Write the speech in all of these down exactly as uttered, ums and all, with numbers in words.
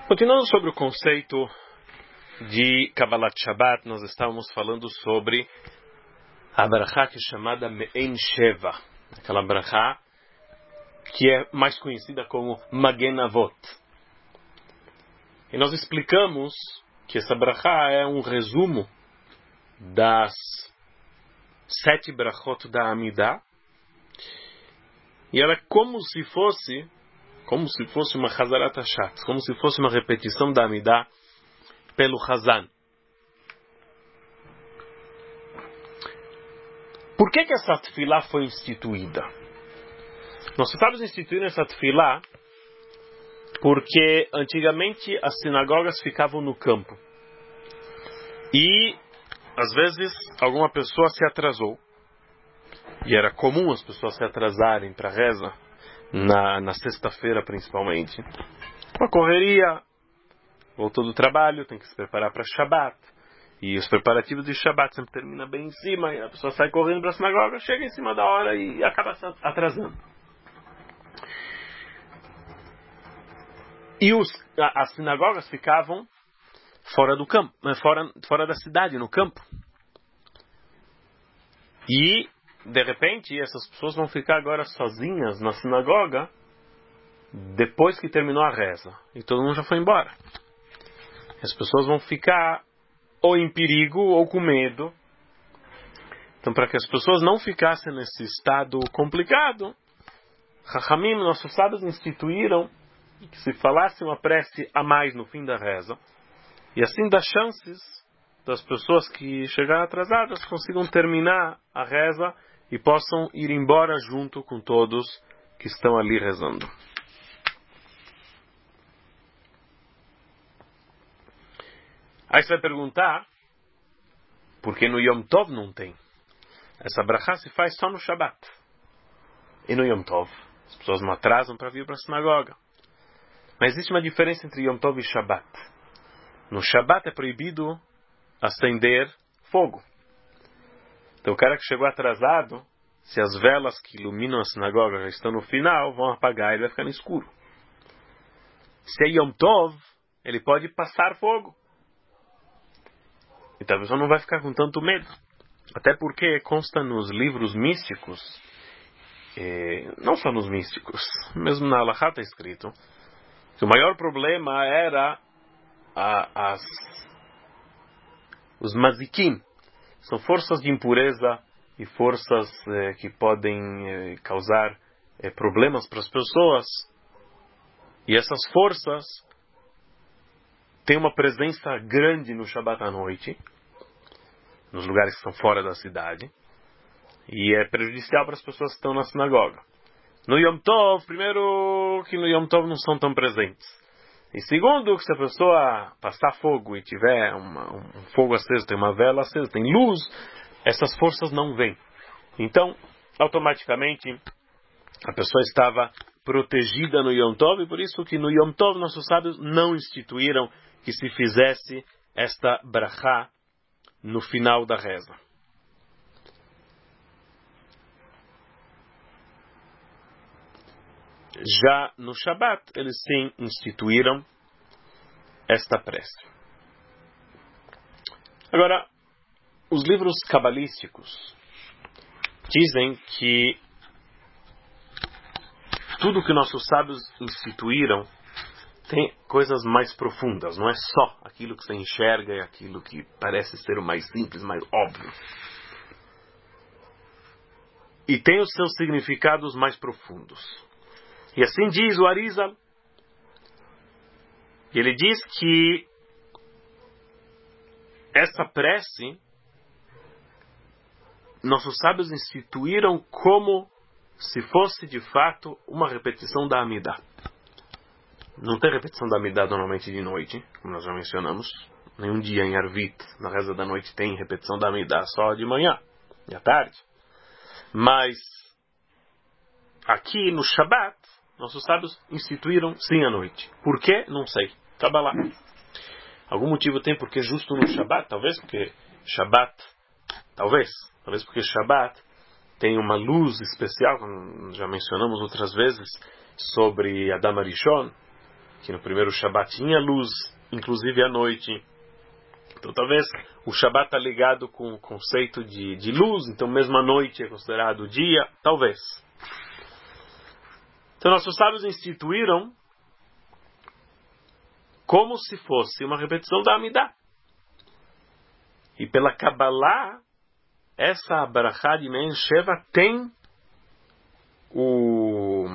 Continuando sobre o conceito de Kabbalat Shabbat, nós estávamos falando sobre a brachá que é chamada Me'en Sheva, aquela brachá que é mais conhecida como Magen Avot. E nós explicamos que essa brachá é um resumo das sete brachot da Amidah, e ela é como se fosse como se fosse uma Chazarat Hashatz, como se fosse uma repetição da Amidah pelo Hazan. Por que que essa tefilá foi instituída? Nós estamos instituindo essa tefilá porque antigamente as sinagogas ficavam no campo. E às vezes alguma pessoa se atrasou. E era comum as pessoas se atrasarem para a reza, na, na sexta-feira principalmente. Uma correria, voltou do trabalho, tem que se preparar para Shabbat. E os preparativos de Shabbat sempre terminam bem em cima, e a pessoa sai correndo para a sinagoga, chega em cima da hora e acaba se atrasando. E os, a, as sinagogas ficavam fora do campo, fora, fora da cidade, no campo. E, de repente, essas pessoas vão ficar agora sozinhas na sinagoga depois que terminou a reza. E todo mundo já foi embora. As pessoas vão ficar ou em perigo ou com medo. Então, para que as pessoas não ficassem nesse estado complicado, Chachamim, nossos sábios, instituíram que se falasse uma prece a mais no fim da reza, e assim dá chances das pessoas que chegaram atrasadas consigam terminar a reza e possam ir embora junto com todos que estão ali rezando. Aí você vai perguntar, por que no Yom Tov não tem? Essa brachá se faz só no Shabbat. E no Yom Tov, as pessoas não atrasam para vir para a sinagoga. Mas existe uma diferença entre Yom Tov e Shabbat. No Shabbat é proibido acender fogo. Então o cara que chegou atrasado, se as velas que iluminam a sinagoga já estão no final, vão apagar e ele vai ficar no escuro. Se é Yom Tov, ele pode passar fogo. Então a pessoa não vai ficar com tanto medo. Até porque consta nos livros místicos, eh, não só nos místicos, mesmo na Halachá está escrito, que o maior problema era a, as, os mazikim. São forças de impureza e forças eh, que podem eh, causar eh, problemas para as pessoas. E essas forças têm uma presença grande no Shabbat à noite, nos lugares que estão fora da cidade, e é prejudicial para as pessoas que estão na sinagoga. No Yom Tov, primeiro que no Yom Tov não são tão presentes. E segundo, que se a pessoa passar fogo e tiver uma, um fogo aceso, tem uma vela acesa, tem luz, essas forças não vêm. Então, automaticamente, a pessoa estava protegida no Yom Tov, e por isso que no Yom Tov nossos sábios não instituíram que se fizesse esta brachá no final da reza. Já no Shabbat, eles sim instituíram esta prece. Agora, os livros cabalísticos dizem que tudo que nossos sábios instituíram tem coisas mais profundas, não é só aquilo que você enxerga e aquilo que parece ser o mais simples, mais óbvio. E tem os seus significados mais profundos. E assim diz o Arizal. Ele diz que essa prece nossos sábios instituíram como se fosse de fato uma repetição da Amidah. Não tem repetição da Amidah normalmente de noite, como nós já mencionamos. Nenhum dia em Arvit, na reza da noite, tem repetição da Amidah, só de manhã e à tarde. Mas aqui no Shabbat, nossos sábios instituíram sim à noite. Por quê? Não sei. Kabbalah. Algum motivo tem porque justo no Shabbat? Talvez porque Shabbat, talvez, talvez porque Shabbat tem uma luz especial, como já mencionamos outras vezes, sobre Adam Arishon, que no primeiro Shabat tinha luz, inclusive à noite. Então talvez o Shabat está ligado com o conceito de, de luz, então mesmo a noite é considerado dia, talvez. Então nossos sábios instituíram como se fosse uma repetição da Amidah. E pela Kabbalah, essa Barachá de Me'en Sheva tem o,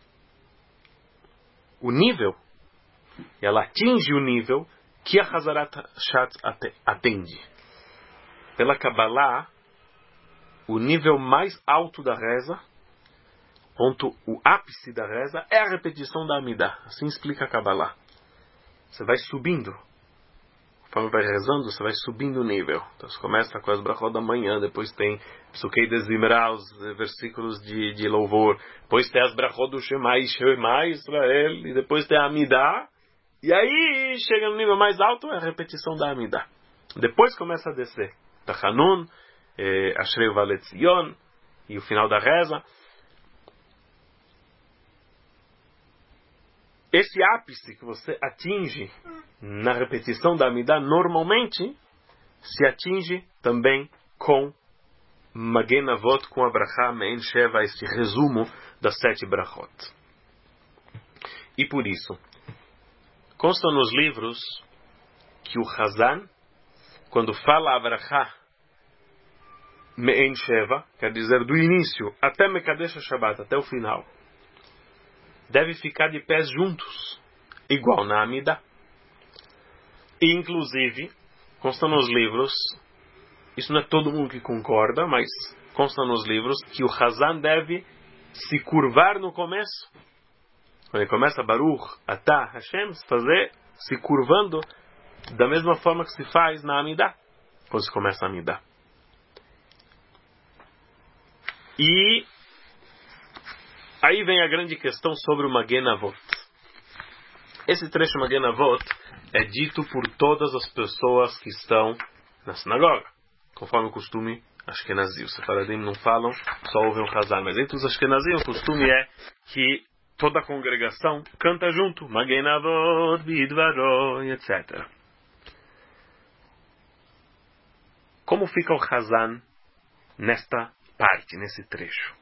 o nível, e ela atinge o nível que a Hazarat Shatz atende. Pela Kabbalah, o nível mais alto da reza, ponto, o ápice da reza, é a repetição da Amidah. Assim explica a Kabbalah. Você vai subindo. Conforme vai rezando, você vai subindo o nível. Então você começa com as brachot da manhã, depois tem Psukei de Zimra, os versículos de, de louvor, depois tem as brachot do Shemai, Shemai Israel, e depois tem a Amidah, e aí chega no nível mais alto, é a repetição da Amidah. Depois começa a descer. Tachanun, eh, Ashrei Valet Zion, e o final da reza. Esse ápice que você atinge na repetição da Amidah, normalmente se atinge também com Magen Avot, com a Brachá Me'en Sheva, este resumo das sete Brachot. E por isso, consta nos livros que o Hazan, quando fala a Brachá Me'en Sheva, quer dizer do início até Mekadesh HaShabbat, até o final, deve ficar de pés juntos, igual na Amidah. E, inclusive, consta nos livros, isso não é todo mundo que concorda, mas consta nos livros que o Hazan deve se curvar no começo. Quando ele começa Baruch Atah Hashem, fazer, se curvando da mesma forma que se faz na Amidah, quando se começa a Amidah. E aí vem a grande questão sobre o Magen Avot. Esse trecho Magen Avot é dito por todas as pessoas que estão na sinagoga, conforme o costume Ashkenazi. Os Sefaradim não falam, só ouvem o Hazan, mas entre os Ashkenazim o costume é que toda a congregação canta junto, Magen Avot, Bidvaro, etcétera. Como fica o Hazan nesta parte, nesse trecho?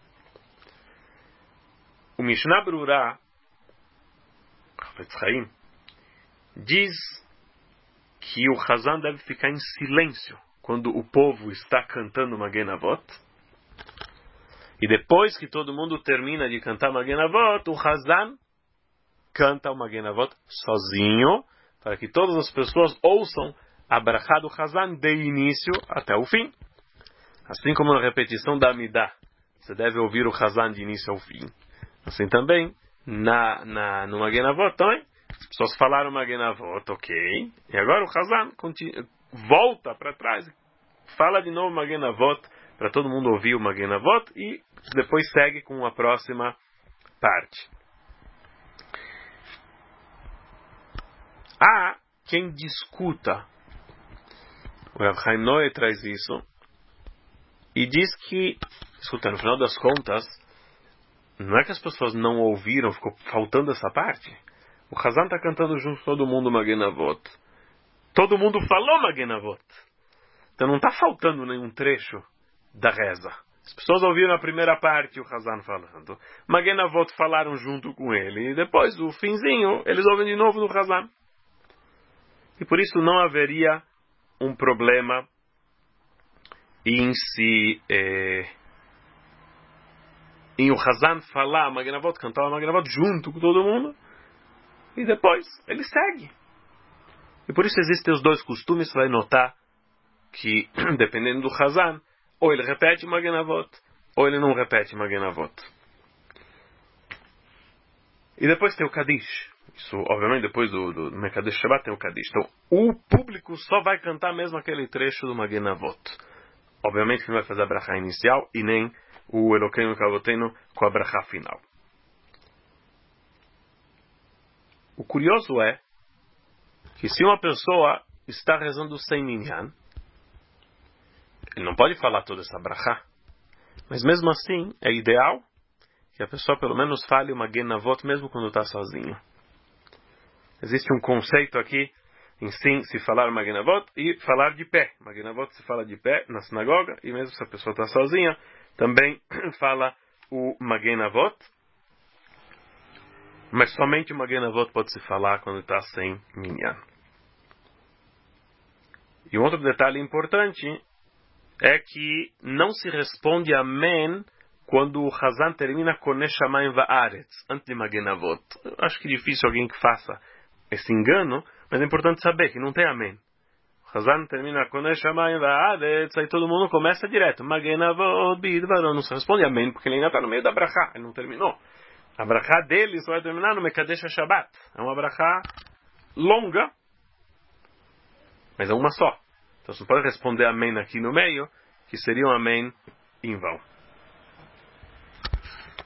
O Mishnah Brura, Chafetz Chaim, diz que o Hazan deve ficar em silêncio quando o povo está cantando Magen Avot. E depois que todo mundo termina de cantar Magen Avot, o Hazan canta o Magen Avot sozinho, para que todas as pessoas ouçam a brachá do Hazan de início até o fim. Assim como na repetição da Amidah, você deve ouvir o Hazan de início ao fim. Assim também, na, na, no Magen Avot também, as pessoas falaram Magen Avot, ok, e agora o Hazan continua, volta para trás, fala de novo Magen Avot, para todo mundo ouvir o Magen Avot, e depois segue com a próxima parte. Há quem discuta, o Rav Chaim Noé traz isso, e diz que, escuta, no final das contas, não é que as pessoas não ouviram, ficou faltando essa parte. O Hazan está cantando junto com todo mundo Magen Avot. Todo mundo falou Magen Avot. Então não está faltando nenhum trecho da reza. As pessoas ouviram a primeira parte, o Hazan falando. Magen Avot falaram junto com ele. E depois, o finzinho, eles ouvem de novo no Hazan. E por isso não haveria um problema em se... Eh, em o Hazan falar Magen Avot, cantar Magen Avot junto com todo mundo, e depois ele segue. E por isso existem os dois costumes. Você vai notar que, dependendo do Hazan, ou ele repete Magen Avot, ou ele não repete Magen Avot. E depois tem o Kadish. Isso, obviamente, depois do, do Mekadesh Shabbat tem o Kadish. Então, o público só vai cantar mesmo aquele trecho do Magen Avot. Obviamente que não vai fazer a brachá inicial, e nem o Elokeinu Kavoteinu com a brachá final. O curioso é que se uma pessoa está rezando sem minyan, ele não pode falar toda essa brachá, mas mesmo assim é ideal que a pessoa pelo menos fale o Magen Avot mesmo quando está sozinho. existe um conceito aqui em sim se falar Magen Avot e falar de pé. Magen Avot se fala de pé na sinagoga, e mesmo se a pessoa está sozinha, também fala o Magen Avot. Mas somente o Magen Avot pode se falar quando está sem minyan. E um outro detalhe importante é que não se responde amém quando o Hazan termina com Neshamayim Va'aretz, antes de Magen Avot. Eu acho que é difícil alguém que faça esse engano, mas é importante saber que não tem amém. O Hazan termina com Neshamayim Va'aretz, aí todo mundo começa direto. Magen Avot Bidvaron, não se responde amém, porque ele ainda está no meio da brachá, ele não terminou. A brachá dele só vai terminar no Mekadesh HaShabbat. É uma brachá longa, mas é uma só. Então você não pode responder amém aqui no meio, que seria um amém em vão.